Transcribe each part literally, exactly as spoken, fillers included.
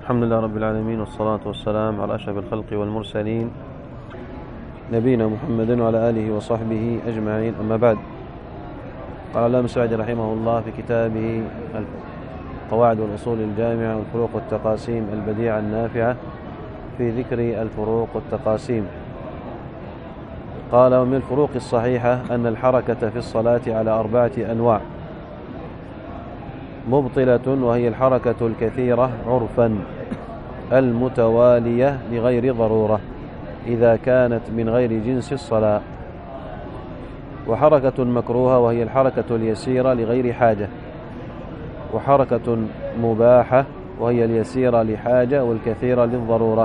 الحمد لله رب العالمين، والصلاة والسلام على أشرف الخلق والمرسلين نبينا محمد وعلى آله وصحبه أجمعين، أما بعد. قال الإمام السعدي رحمه الله في كتابه القواعد والأصول الجامعة والفروق والتقاسيم البديعة النافعة في ذكر الفروق والتقاسيم، قال: ومن الفروق الصحيحة أن الحركة في الصلاة على أربعة أنواع: مبطلة وهي الحركة الكثيرة عرفا المتوالية لغير ضرورة إذا كانت من غير جنس الصلاة، وحركة مكروهة وهي الحركة اليسيرة لغير حاجة، وحركة مباحة وهي اليسيرة لحاجة والكثيرة للضرورة،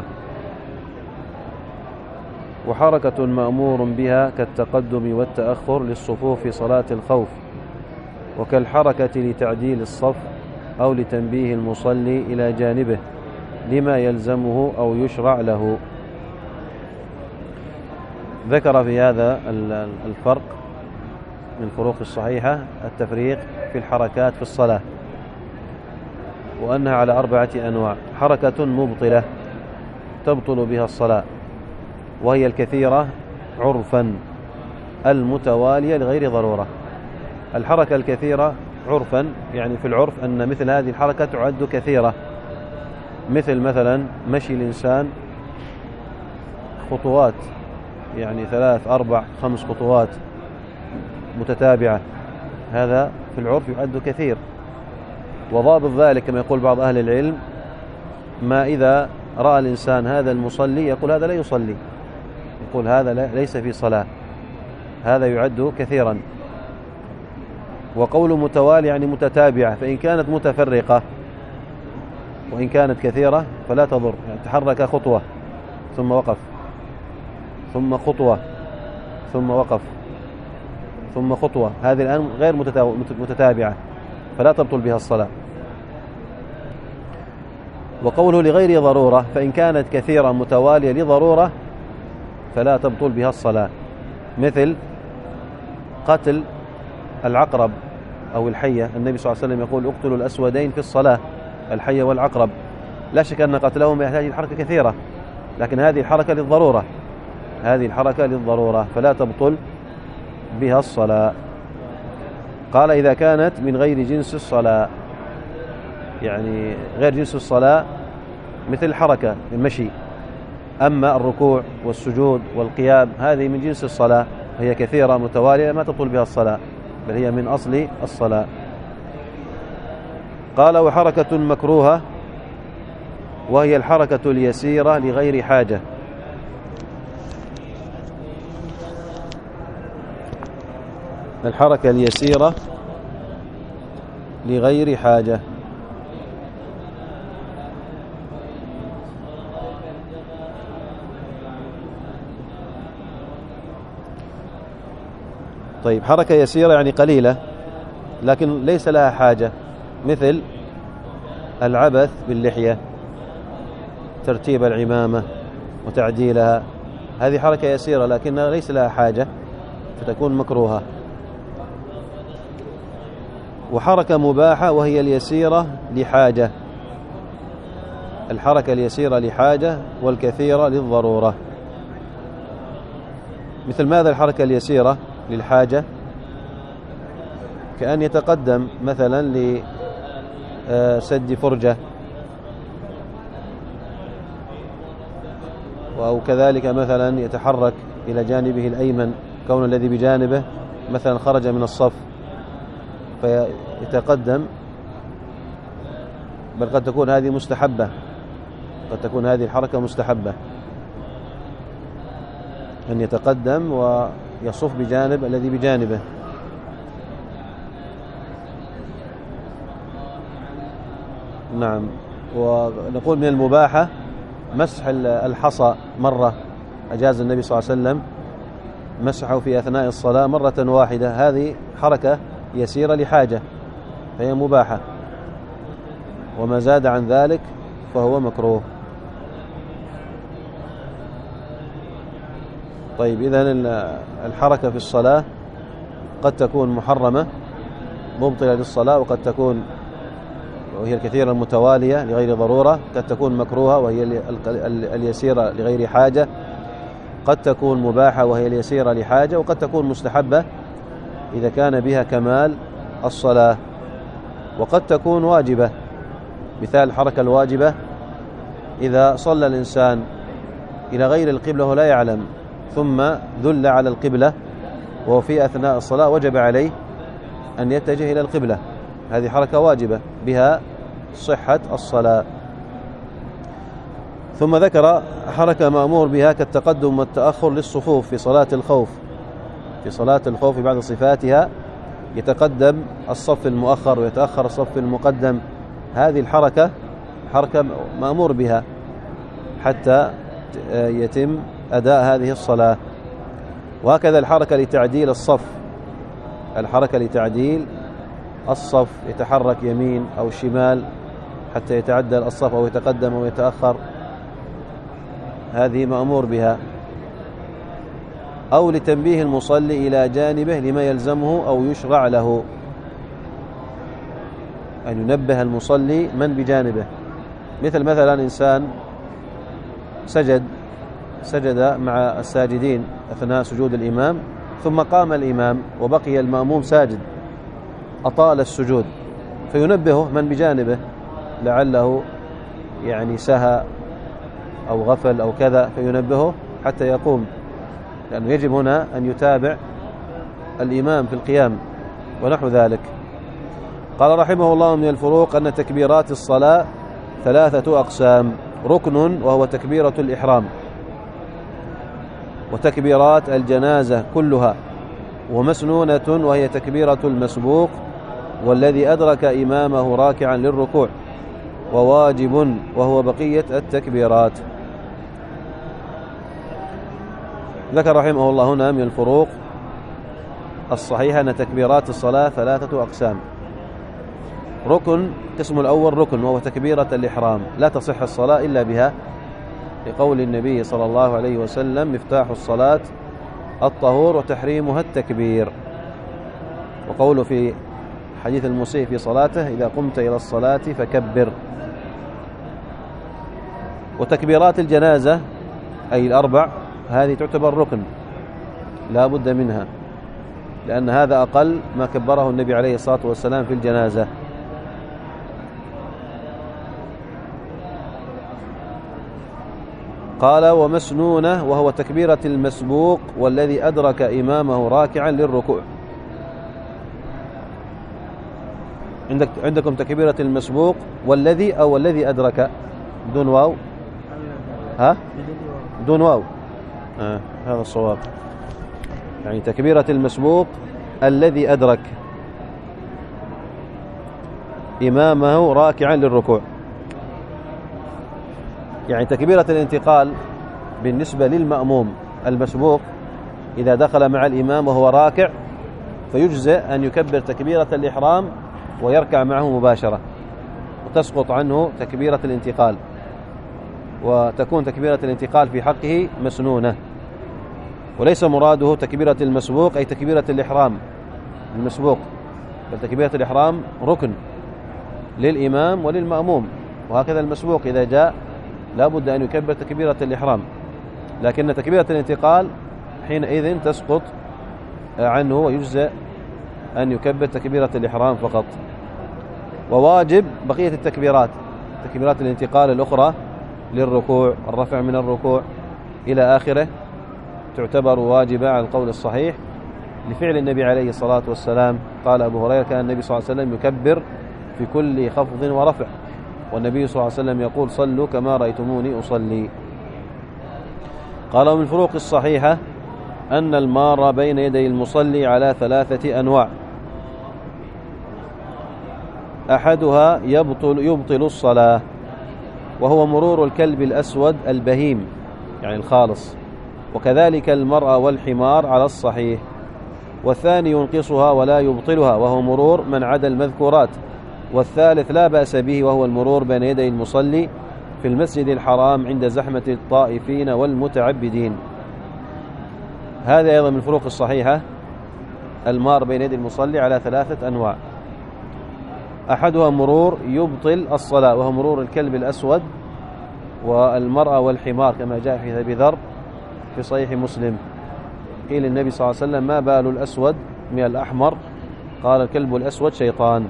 وحركة مأمور بها كالتقدم والتأخر للصفوف في صلاة الخوف، وكالحركة لتعديل الصف أو لتنبيه المصلي إلى جانبه لما يلزمه أو يشرع له. ذكر في هذا الفرق من الفروق الصحيحة التفريق في الحركات في الصلاة، وأنها على أربعة أنواع: حركة مبطلة تبطل بها الصلاة وهي الكثيرة عرفا المتوالية لغير ضرورة. الحركة الكثيرة عرفا يعني في العرف أن مثل هذه الحركة تعد كثيرة، مثل مثلا مشي الإنسان خطوات، يعني ثلاث أربع خمس خطوات متتابعة، هذا في العرف يعد كثير. وضابط ذلك كما يقول بعض أهل العلم: ما إذا رأى الإنسان هذا المصلي يقول هذا لا يصلي، يقول هذا ليس في صلاة، هذا يعد كثيرا. وقول متوالي يعني متتابعة، فإن كانت متفرقة وإن كانت كثيرة فلا تضر، يعني تحرك خطوة ثم وقف ثم خطوة ثم وقف ثم خطوة، هذه الآن غير متتابعة فلا تبطل بها الصلاة. وقوله لغير ضرورة، فإن كانت كثيرة متوالية لضرورة فلا تبطل بها الصلاة، مثل قتل العقرب أو الحية. النبي صلى الله عليه وسلم يقول: اقتلوا الأسودين في الصلاة، الحية والعقرب. لا شك أن قتلهم يحتاج الحركة كثيرة، لكن هذه الحركة للضرورة، هذه الحركة للضرورة فلا تبطل بها الصلاة. قال: إذا كانت من غير جنس الصلاة، يعني غير جنس الصلاة مثل الحركة المشي، أما الركوع والسجود والقيام هذه من جنس الصلاة، هي كثيرة متوالية ما تبطل بها الصلاة، بل هي من أصل الصلاة. قال: وحركة مكروهة وهي الحركة اليسيرة لغير حاجة. الحركة اليسيرة لغير حاجة، طيب، حركة يسيرة يعني قليلة لكن ليس لها حاجة، مثل العبث باللحية، ترتيب العمامة وتعديلها، هذه حركة يسيرة لكنها ليس لها حاجة فتكون مكروهة. وحركة مباحة وهي اليسيرة لحاجة، الحركة اليسيرة لحاجة والكثيرة للضرورة. مثل ماذا الحركة اليسيرة للحاجة؟ كأن يتقدم مثلا لسد فرجة، أو كذلك مثلا يتحرك إلى جانبه الأيمن، كون الذي بجانبه مثلا خرج من الصف فيتقدم، بل قد تكون هذه مستحبة، قد تكون هذه الحركة مستحبة، أن يتقدم ويصف بجانب الذي بجانبه. نعم. ونقول من المباحة مسح الحصى مرة، أجاز النبي صلى الله عليه وسلم مسحه في أثناء الصلاة مرة واحدة، هذه حركة يسيرة لحاجة فهي مباحة، وما زاد عن ذلك فهو مكروه. طيب، إذن الحركة في الصلاة قد تكون محرمة مبطلة للصلاة، وقد تكون وهي الكثيرة المتوالية لغير ضرورة، قد تكون مكروهة وهي اليسيرة لغير حاجة، قد تكون مباحة وهي اليسيرة لحاجة، وقد تكون مستحبة إذا كان بها كمال الصلاة، وقد تكون واجبة. مثال الحركة الواجبة: إذا صلى الإنسان إلى غير القبلة ولا يعلم ثم ذل على القبلة وهو في أثناء الصلاة، وجب عليه أن يتجه إلى القبلة، هذه حركة واجبة بها صحة الصلاة. ثم ذكر حركة مأمور بها كالتقدم والتأخر للصفوف في صلاة الخوف. في صلاة الخوف بعض صفاتها يتقدم الصف المؤخر ويتأخر الصف المقدم، هذه الحركة حركة مأمور بها حتى يتم أداء هذه الصلاة. وهكذا الحركة لتعديل الصف، الحركة لتعديل الصف، يتحرك يمين أو شمال حتى يتعدل الصف أو يتقدم أو يتأخر، هذه مأمور بها. أو لتنبيه المصلي إلى جانبه لما يلزمه أو يشرع له، أن ينبه المصلي من بجانبه، مثل مثلا إنسان سجد سجد مع الساجدين أثناء سجود الإمام، ثم قام الإمام وبقي المأموم ساجد أطال السجود، فينبهه من بجانبه لعله يعني سهى أو غفل أو كذا، فينبهه حتى يقوم، لأنه يجب هنا أن يتابع الإمام في القيام ونحو ذلك. قال رحمه الله: من الفروق أن تكبيرات الصلاة ثلاثة أقسام: ركن وهو تكبيرة الإحرام، وتكبيرات الجنازة كلها، ومسنونة وهي تكبيرة المسبوق والذي أدرك إمامه راكعا للركوع، وواجب وهو بقية التكبيرات. ذكر رحمه الله هنا من الفروق الصحيحة أن تكبيرات الصلاة ثلاثة أقسام: ركن، قسم الأول ركن وهو تكبيرة الإحرام، لا تصح الصلاة إلا بها، لقول النبي صلى الله عليه وسلم: مفتاح الصلاة الطهور وتحريمها التكبير، وقوله في حديث المسيء في صلاته: إذا قمت إلى الصلاة فكبر. وتكبيرات الجنازة أي الأربع هذه تعتبر ركن لا بد منها، لأن هذا أقل ما كبره النبي عليه الصلاة والسلام في الجنازة. قال: ومسنونة وهو تكبيرة المسبوق والذي أدرك إمامه راكعا للركوع. عندك عندكم تكبيرة المسبوق والذي أو الذي أدرك بدون واو؟ ها؟ بدون واو. آه هذا الصواب، يعني تكبيرة المسبوق الذي أدرك إمامه راكعا للركوع، يعني تكبيرة الانتقال بالنسبة للمأموم المسبوق إذا دخل مع الإمام وهو راكع فيجزئ أن يكبر تكبيرة الإحرام ويركع معه مباشرة، وتسقط عنه تكبيرة الانتقال، وتكون تكبيرة الانتقال في حقه مسنونة. وليس مراده تكبيرة المسبوق أي تكبيرة الإحرام المسبوق، بل تكبيرة الإحرام ركن للإمام وللمأموم، وهكذا المسبوق إذا جاء لا بد أن يكبر تكبيرة الإحرام، لكن تكبيرة الانتقال حينئذ تسقط عنه ويجزئ أن يكبر تكبيرة الإحرام فقط. وواجب بقية التكبيرات، تكبيرات الانتقال الأخرى للركوع، الرفع من الركوع إلى آخره، تعتبر واجبة على القول الصحيح لفعل النبي عليه الصلاة والسلام. قال أبو هريرة: كان النبي صلى الله عليه وسلم يكبر في كل خفض ورفع، والنبي صلى الله عليه وسلم يقول: صلوا كما رأيتموني أصلي. قال: ومن الفروق الصحيحة أن المار بين يدي المصلي على ثلاثة أنواع: أحدها يبطل, يبطل الصلاة، وهو مرور الكلب الأسود البهيم يعني الخالص، وكذلك المرأة والحمار على الصحيح. والثاني ينقصها ولا يبطلها، وهو مرور من عدا المذكورات. والثالث لا بأس به، وهو المرور بين يدي المصلي في المسجد الحرام عند زحمة الطائفين والمتعبدين. هذا أيضا من الفروق الصحيحة، المار بين يدي المصلي على ثلاثة أنواع: أحدها مرور يبطل الصلاة، وهو مرور الكلب الأسود والمرأة والحمار كما جاء في أبي ذر في صحيح مسلم. قيل النبي صلى الله عليه وسلم: ما بال الأسود من الأحمر؟ قال: الكلب الأسود شيطان.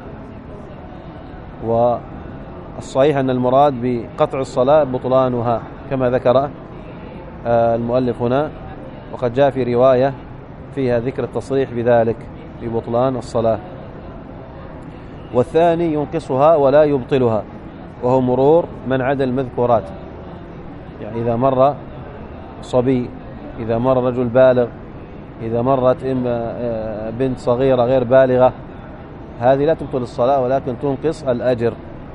والصحيح أن المراد بقطع الصلاة بطلانها كما ذكر المؤلف هنا، وقد جاء في رواية فيها ذكر التصريح بذلك ببطلان الصلاة. والثاني ينقصها ولا يبطلها، وهو مرور من عدا المذكورات، يعني إذا مر صبي، إذا مر رجل بالغ، إذا مرت بنت صغيرة غير بالغة، هذه لا تبطل الصلاة ولكن تنقص الأجر.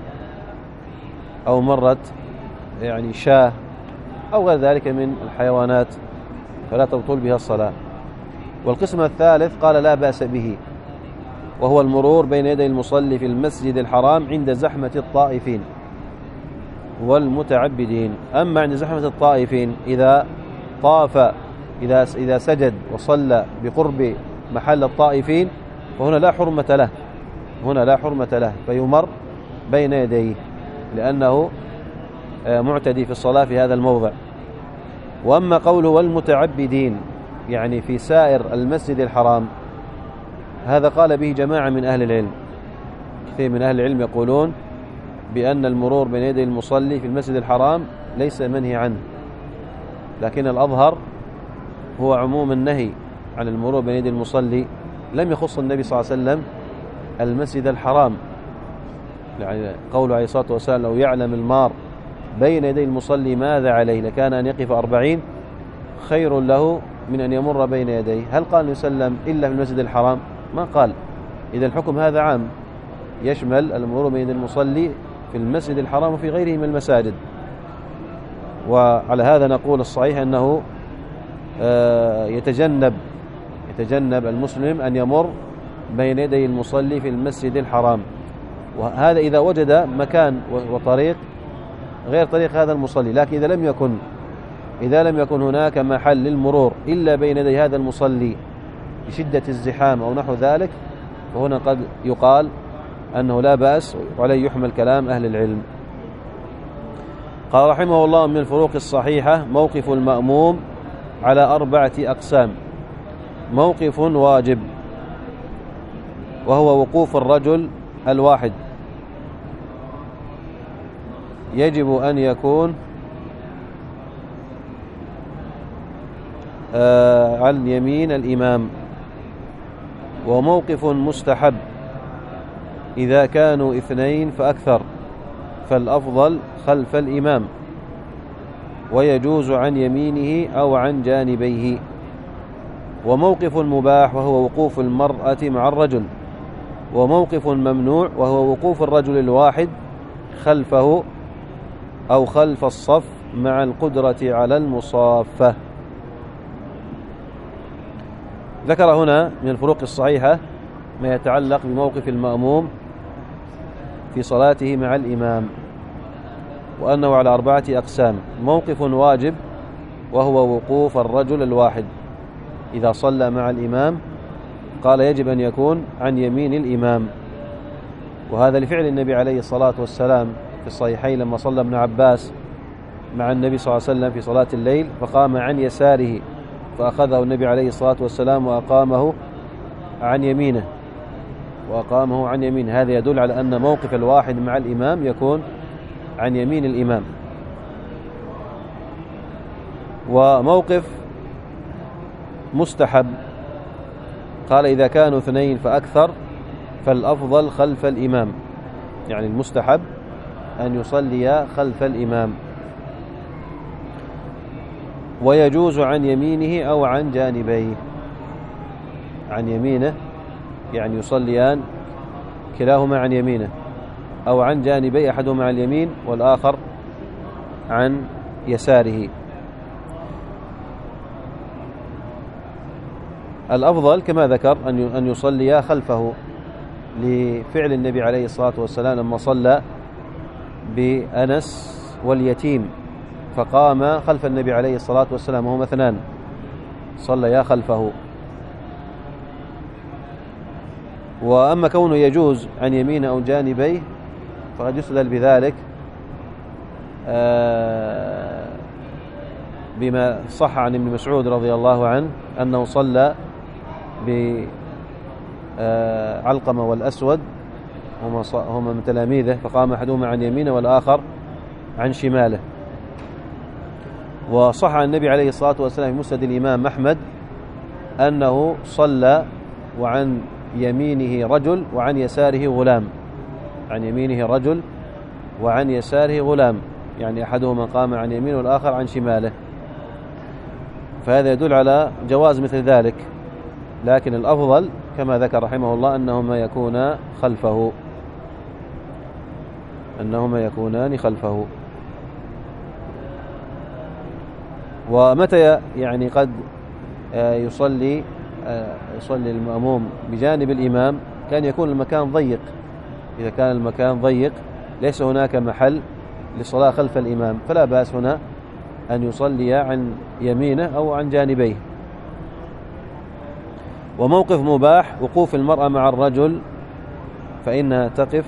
أو مرت يعني شاة أو غير ذلك من الحيوانات فلا تبطل بها الصلاة. والقسم الثالث قال: لا بأس به، وهو المرور بين يدي المصلي في المسجد الحرام عند زحمة الطائفين والمتعبدين. أما عند زحمة الطائفين إذا طاف إذا إذا سجد وصلى بقرب محل الطائفين فهنا لا حرمة له، هنا لا حرمة له، فيمر بين يديه لأنه معتدي في الصلاة في هذا الموضع. وأما قوله والمتعبدين يعني في سائر المسجد الحرام، هذا قال به جماعة من أهل العلم. كثير من أهل العلم يقولون بأن المرور بين يدي المصلي في المسجد الحرام ليس منهي عنه، لكن الأظهر هو عموم النهي عن المرور بين يدي المصلي لم يخص النبي صلى الله عليه وسلم المسجد الحرام. يعني قوله عليه الصلاة والسلام: لو يعلم المار بين يدي المصلي ماذا عليه لكان أن يقف أربعين خير له من أن يمر بين يديه. هل قال النبي صلى الله عليه وسلم إلا في المسجد الحرام؟ ما قال. إذا الحكم هذا عام يشمل المرور بين يدي المصلي في المسجد الحرام وفي غيره من المساجد. وعلى هذا نقول الصحيح أنه يتجنب يتجنب المسلم أن يمر بين يدي المصلي في المسجد الحرام، وهذا إذا وجد مكان وطريق غير طريق هذا المصلي. لكن إذا لم يكن إذا لم يكن هناك محل للمرور إلا بين يدي هذا المصلي بشدة الزحام أو نحو ذلك، فهنا قد يقال أنه لا بأس، وعليه يحمل كلام أهل العلم. قال رحمه الله: من الفروق الصحيحة موقف المأموم على أربعة أقسام. موقف واجب، وهو وقوف الرجل الواحد، يجب أن يكون آه عن يمين الإمام. وموقف مستحب إذا كانوا اثنين فأكثر فالأفضل خلف الإمام، ويجوز عن يمينه أو عن جانبيه. وموقف مباح وهو وقوف المرأة مع الرجل. وموقف ممنوع وهو وقوف الرجل الواحد خلفه أو خلف الصف مع القدرة على المصافة. ذكر هنا من الفروق الصحيحة ما يتعلق بموقف المأموم في صلاته مع الإمام، وأنه على أربعة أقسام. موقف واجب وهو وقوف الرجل الواحد إذا صلى مع الإمام، قال يجب أن يكون عن يمين الإمام، وهذا لفعل النبي عليه الصلاة والسلام في الصحيحين لما صلى ابن عباس مع النبي صلى الله عليه وسلم في صلاة الليل فقام عن يساره، فأخذه النبي عليه الصلاة والسلام وأقامه عن يمينه وأقامه عن يمينه. هذا يدل على أن موقف الواحد مع الإمام يكون عن يمين الإمام. وموقف مستحب قال إذا كانوا اثنين فأكثر فالأفضل خلف الإمام، يعني المستحب أن يصلي خلف الإمام. ويجوز عن يمينه أو عن جانبيه، عن يمينه يعني يصليان كلاهما عن يمينه، أو عن جانبي أحدهما عن اليمين والآخر عن يساره. الأفضل كما ذكر أن يصلي خلفه لفعل النبي عليه الصلاة والسلام لما صلى بأنس واليتيم فقام خلف النبي عليه الصلاة والسلام وهما اثنان صليا خلفه. وأما كونه يجوز عن يمينه أو جانبيه فقد يستدل بذلك بما صح عن ابن مسعود رضي الله عنه أنه صلى بعلقمة والأسود هما من تلاميذه، فقام أحدهما عن يمينه والآخر عن شماله. وصح عن النبي عليه الصلاة والسلام في مسند الإمام أحمد أنه صلى وعن يمينه رجل وعن يساره غلام، عن يمينه رجل وعن يساره غلام، يعني أحدهما قام عن يمينه والآخر عن شماله، فهذا يدل على جواز مثل ذلك، لكن الأفضل كما ذكر رحمه الله أنهما يكونا خلفه أنهما يكونان خلفه. ومتى يعني قد يصلي يصلي المأموم بجانب الإمام؟ كان يكون المكان ضيق، إذا كان المكان ضيق ليس هناك محل للصلاة خلف الإمام فلا بأس هنا أن يصلي عن يمينه أو عن جانبيه. وموقف مباح وقوف المرأة مع الرجل فإنها تقف،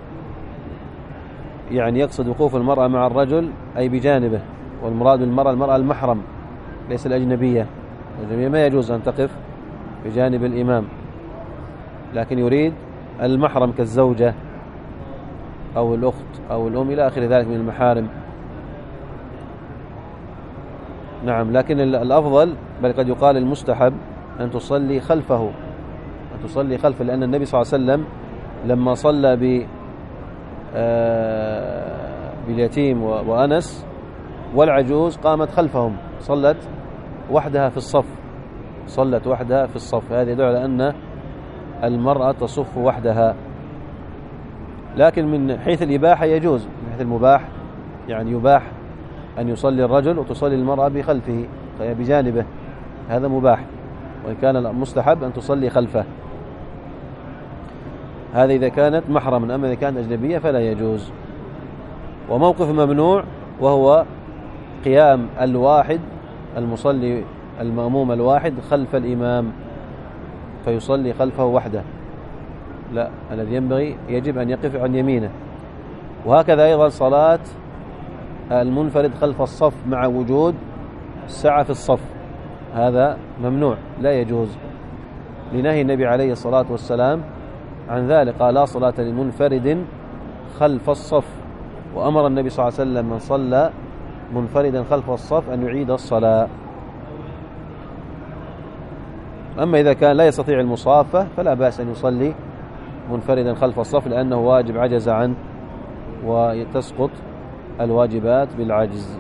يعني يقصد وقوف المرأة مع الرجل أي بجانبه، والمراد بالمرأة المرأة المحرم ليس الأجنبية. الأجنبية ما يجوز أن تقف بجانب الإمام، لكن يريد المحرم كالزوجة أو الأخت أو الأم إلى آخر ذلك من المحارم. نعم، لكن الأفضل بل قد يقال المستحب أن تصلي خلفه، أن تصلي خلفه، لأن النبي صلى الله عليه وسلم لما صلى ب باليتيم وأنس والعجوز قامت خلفهم، صلت وحدها في الصف، صلت وحدها في الصف. هذا يدل على أن المرأة تصف وحدها. لكن من حيث الإباحة يجوز، من حيث المباح يعني يباح أن يصلي الرجل وتصلي المرأة بخلفه بجانبه، هذا مباح، وإن كان المستحب أن تصلي خلفه. هذا إذا كانت محرما، أما إذا كانت أجنبية فلا يجوز. وموقف ممنوع وهو قيام الواحد المصلي المأموم الواحد خلف الإمام فيصلي خلفه وحده، لا، الذي ينبغي يجب أن يقف عن يمينه. وهكذا أيضا صلاة المنفرد خلف الصف مع وجود سعة في الصف، هذا ممنوع لا يجوز، لنهي النبي عليه الصلاة والسلام عن ذلك، قال لا صلاة لمنفرد خلف الصف، وأمر النبي صلى الله عليه وسلم من صلى منفردا خلف الصف أن يعيد الصلاة. أما إذا كان لا يستطيع المصافة فلا بأس أن يصلي منفردا خلف الصف، لأنه واجب عجز عنه وتسقط الواجبات بالعجز.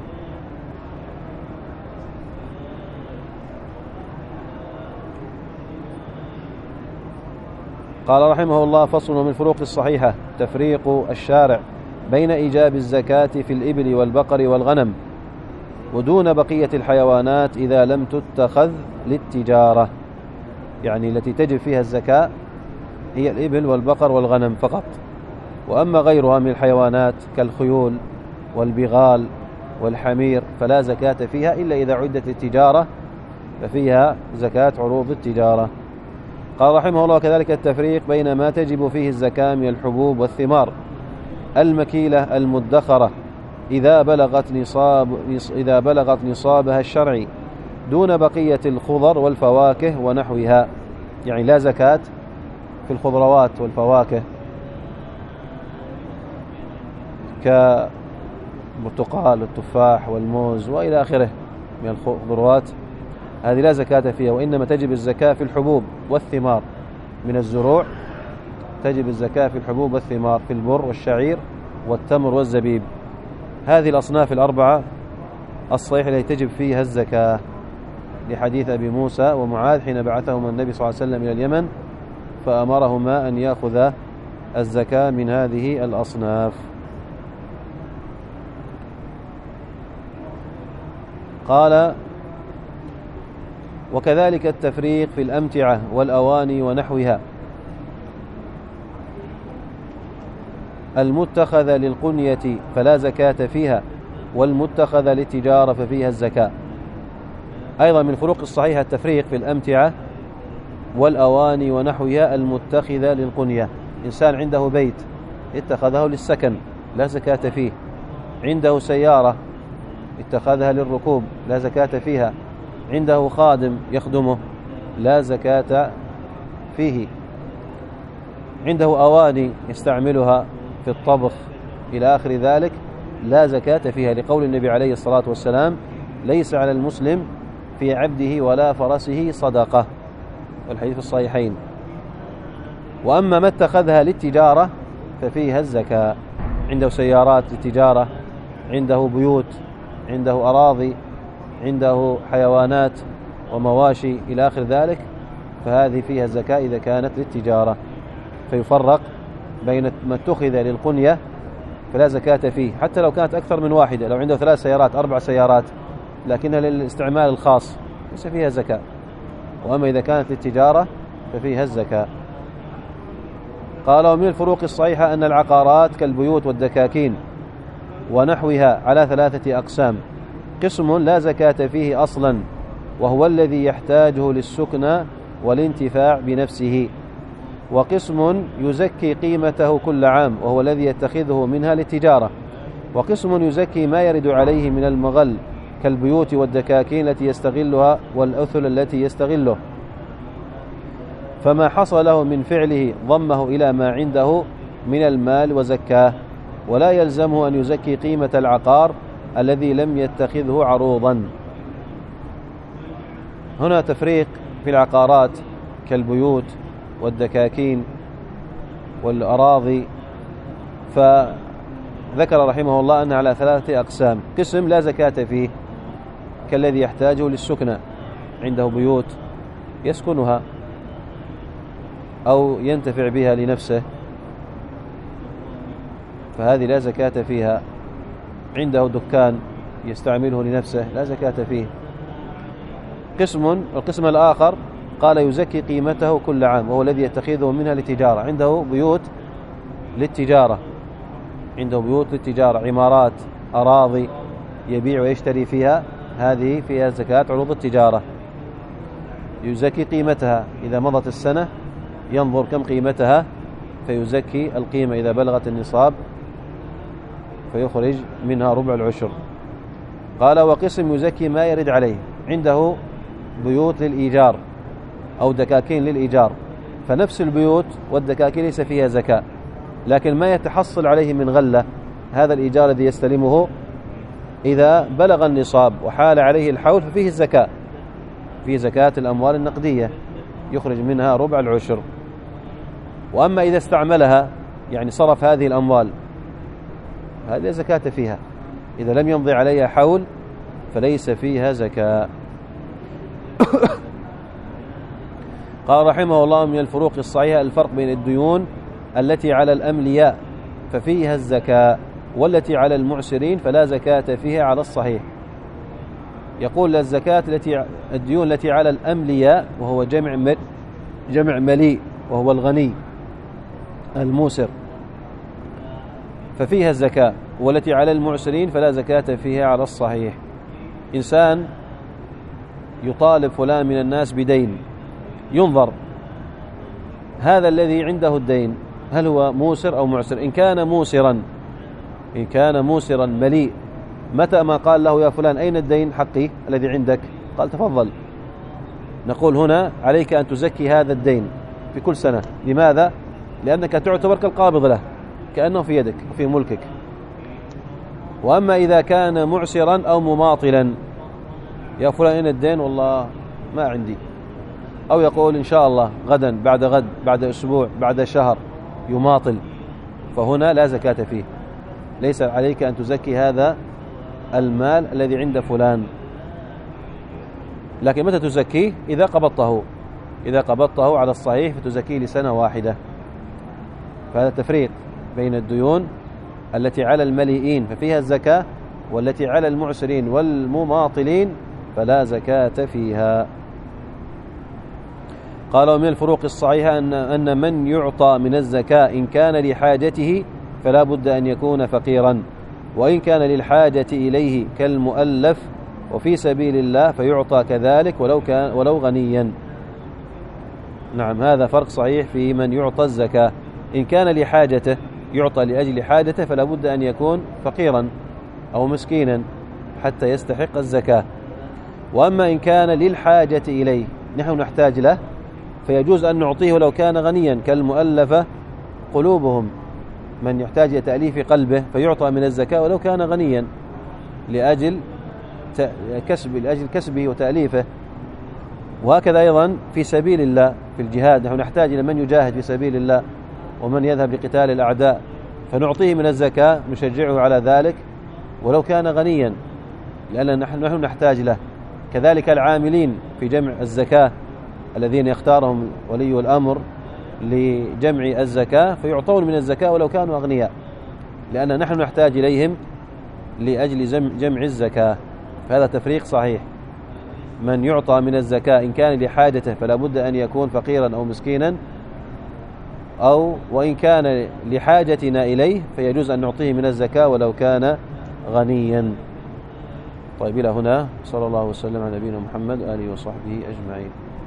قال رحمه الله: فصل. ومن فروق الصحيحة تفريق الشارع بين إيجاب الزكاة في الإبل والبقر والغنم ودون بقية الحيوانات إذا لم تتخذ للتجارة، يعني التي تجب فيها الزكاة هي الإبل والبقر والغنم فقط، وأما غيرها من الحيوانات كالخيول والبغال والحمير فلا زكاة فيها إلا إذا عدت للتجارة ففيها زكاة عروض التجارة. قال رحمه الله: كذلك التفريق بين ما تجب فيه الزكاة من الحبوب والثمار المكيلة المدخرة إذا بلغت نصاب إذا بلغت نصابها الشرعي دون بقية الخضر والفواكه ونحوها، يعني لا زكاة في الخضروات والفواكه كالبرتقال والتفاح والموز وإلى آخره من الخضروات، هذه لا زكاة فيها، وإنما تجب الزكاة في الحبوب والثمار من الزروع، تجب الزكاة في الحبوب والثمار في البر والشعير والتمر والزبيب، هذه الأصناف الأربعة الصحيحة التي تجب فيها الزكاة، لحديث أبي موسى ومعاذ حين بعثهما النبي صلى الله عليه وسلم إلى اليمن فأمرهما أن يأخذ الزكاة من هذه الأصناف. قال: وكذلك التفريق في الأمتعة والأواني ونحوها المتخذة للقنية فلا زكاة فيها، والمتخذة للتجارة ففيها الزكاة. أيضا من فروق الصحيحة التفريق في الأمتعة والأواني ونحوها المتخذة للقنية. إنسان عنده بيت اتخذه للسكن لا زكاة فيه، عنده سيارة اتخذها للركوب لا زكاة فيها، عنده خادم يخدمه لا زكاة فيه، عنده أواني يستعملها في الطبخ إلى آخر ذلك لا زكاة فيها، لقول النبي عليه الصلاة والسلام: ليس على المسلم في عبده ولا فرسه صدقة، والحديث في الصحيحين. وأما ما اتخذها للتجارة ففيها الزكاة، عنده سيارات للتجارة، عنده بيوت، عنده أراضي، عنده حيوانات ومواشي إلى آخر ذلك، فهذه فيها الزكاة إذا كانت للتجارة. فيفرق بين ما اتخذ للقنية فلا زكاة فيه، حتى لو كانت أكثر من واحدة، لو عنده ثلاث سيارات أربع سيارات لكنها للاستعمال الخاص ليس فيها زكاة. وأما إذا كانت للتجارة ففيها الزكاة. قال: ومن الفروق الصحيحة أن العقارات كالبيوت والدكاكين ونحوها على ثلاثة أقسام: قسم لا زكاة فيه أصلا وهو الذي يحتاجه للسكنى والانتفاع بنفسه، وقسم يزكي قيمته كل عام وهو الذي يتخذه منها للتجارة، وقسم يزكي ما يرد عليه من المغل كالبيوت والدكاكين التي يستغلها والأثل التي يستغله، فما حصل له من فعله ضمه إلى ما عنده من المال وزكاه، ولا يلزمه أن يزكي قيمة العقار الذي لم يتخذه عروضا. هنا تفريق في العقارات كالبيوت والدكاكين والأراضي، فذكر رحمه الله أنها على ثلاثة أقسام: قسم لا زكاة فيه كالذي يحتاجه للسكنى، عنده بيوت يسكنها أو ينتفع بها لنفسه فهذه لا زكاة فيها، عنده دكان يستعمله لنفسه لا زكاة فيه. قسم القسم الآخر قال يزكي قيمته كل عام وهو الذي يتخذه منها للتجارة، عنده بيوت للتجارة، عنده بيوت للتجارة، عمارات، أراضي يبيع ويشتري فيها، هذه فيها زكاة عروض التجارة، يزكي قيمتها إذا مضت السنة ينظر كم قيمتها فيزكي القيمة إذا بلغت النصاب فيخرج منها ربع العشر. قال: وقسم يزكي ما يرد عليه، عنده بيوت للإيجار أو دكاكين للإيجار، فنفس البيوت والدكاكين ليس فيها زكاة، لكن ما يتحصل عليه من غلة هذا الإيجار الذي يستلمه إذا بلغ النصاب وحال عليه الحول ففيه الزكاة، فيه زكاة الأموال النقدية يخرج منها ربع العشر. وأما إذا استعملها يعني صرف هذه الأموال هذه زكاة فيها، إذا لم يمضي عليها حول فليس فيها زكاة. قال رحمه الله: من الفروق الصحيحة الفرق بين الديون التي على الأملياء ففيها الزكاة والتي على المعسرين فلا زكاة فيها على الصحيح. يقول: الزكاة التي الديون التي على الأملياء وهو جمع جمع مليء وهو الغني الموسر ففيها الزكاة، والتي على المعسرين فلا زكاة فيها على الصحيح. إنسان يطالب فلان من الناس بدين، ينظر هذا الذي عنده الدين هل هو موسر أو معسر. إن كان موسرا إن كان موسرا مليء، متى ما قال له: يا فلان أين الدين حقي الذي عندك؟ قال: تفضل. نقول هنا عليك أن تزكي هذا الدين في كل سنة. لماذا؟ لأنك تعتبر كالقابض له، كأنه في يدك وفي ملكك. وأما إذا كان معسرا أو مماطلا: يا فلان أين الدين؟ والله ما عندي. أو يقول: إن شاء الله غدا، بعد غد، بعد أسبوع، بعد شهر، يماطل، فهنا لا زكاة فيه. ليس عليك أن تزكي هذا المال الذي عند فلان، لكن متى تزكيه؟ إذا قبضته إذا قبضته على الصحيح فتزكيه لسنة واحدة. فهذا التفريق بين الديون التي على المليئين ففيها الزكاة، والتي على المعسرين والمماطلين فلا زكاة فيها. قال: ومن الفروق الصحيحة أن أن من يعطى من الزكاة إن كان لحاجته فلا بد أن يكون فقيرا، وإن كان للحاجة إليه كالمؤلف وفي سبيل الله فيعطى كذلك ولو كان ولو غنيا. نعم، هذا فرق صحيح في من يعطى الزكاة. إن كان لحاجته، يعطى لأجل حاجته، فلا بد أن يكون فقيرا أو مسكينا حتى يستحق الزكاة. وأما إن كان للحاجة إليه، نحن نحتاج له، فيجوز أن نعطيه ولو كان غنيا، كالمؤلفة قلوبهم، من يحتاج إلى تأليف قلبه فيعطى من الزكاة ولو كان غنيا لأجل كسب لأجل كسبه وتأليفه. وهكذا أيضا في سبيل الله، في الجهاد نحن نحتاج إلى من يجاهد في سبيل الله ومن يذهب لقتال الأعداء، فنعطيه من الزكاة، نشجعه على ذلك ولو كان غنيا، لأن نحن نحن نحتاج له. كذلك العاملين في جمع الزكاة الذين يختارهم ولي الأمر لجمع الزكاة، فيعطون من الزكاة ولو كانوا أغنياء، لأن نحن نحتاج إليهم لأجل جمع الزكاة. فهذا تفريق صحيح. من يعطى من الزكاة إن كان لحاجته فلا بد أن يكون فقيرا أو مسكينا، أو وإن كان لحاجتنا إليه فيجوز أن نعطيه من الزكاة ولو كان غنيا. طيب، إلى هنا، صلى الله وسلم على نبينا محمد وآله وصحبه أجمعين.